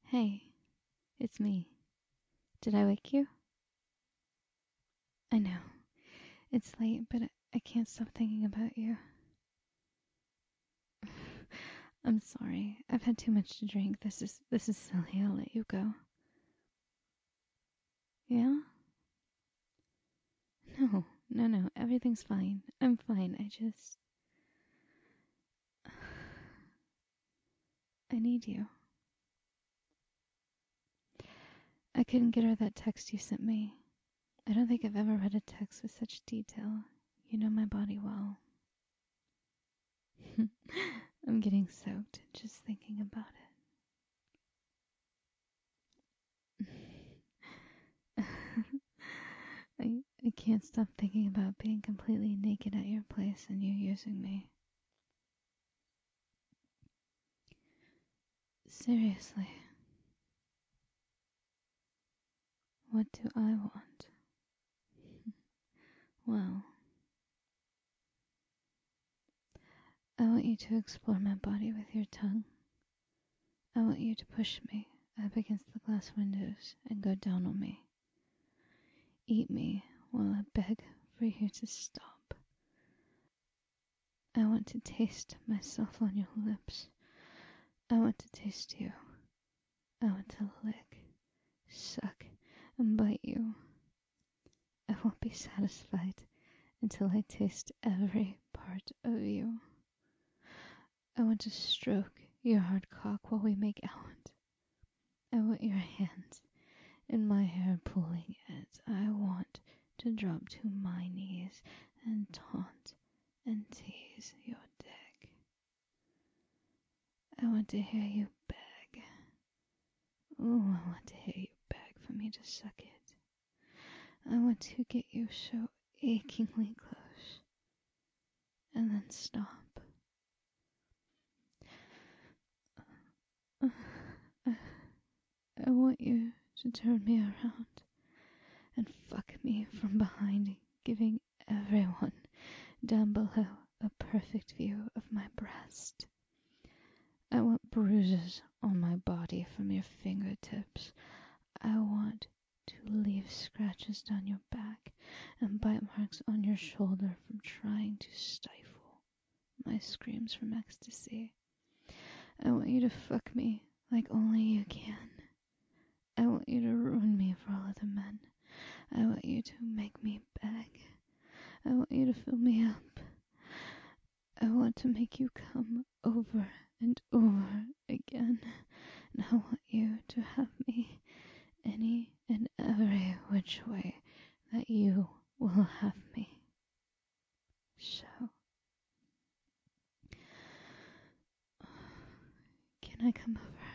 Hey, it's me. Did I wake you? I know. It's late, but I can't stop thinking about you. I'm sorry. I've had too much to drink. This is silly. I'll let you go. Yeah? No, no. Everything's fine. I'm fine. I need you. I couldn't get her that text you sent me. I don't think I've ever read a text with such detail. You know my body well. I'm getting soaked just thinking about it. I can't stop thinking about being completely naked at your place and you using me. Seriously, what do I want? Well, I want you to explore my body with your tongue. I want you to push me up against the glass windows and go down on me. Eat me while I beg for you to stop. I want to taste myself on your lips. I want to taste you. I want to lick, suck, and bite you. I won't be satisfied until I taste every part of you. I want to stroke your hard cock while we make out. I want your hands in my hair pulling it. I want to drop to my knees and taunt and tease your dick. I want to hear you beg. Ooh, I want to hear you beg for me to suck it. I want to get you so achingly close and then stop. I want you to turn me around and fuck me from behind, giving everyone down below a perfect view of my breast. I want bruises on my body from your fingertips. I want to leave scratches down your back and bite marks on your shoulder from trying to stifle my screams from ecstasy. I want you to fuck me like only you can. I want you to ruin me for all other men. I want you to make me beg. I want you to fill me up. I want to make you come over and over again. And I want you to have me any and every which way that you will have me. So, can I come over?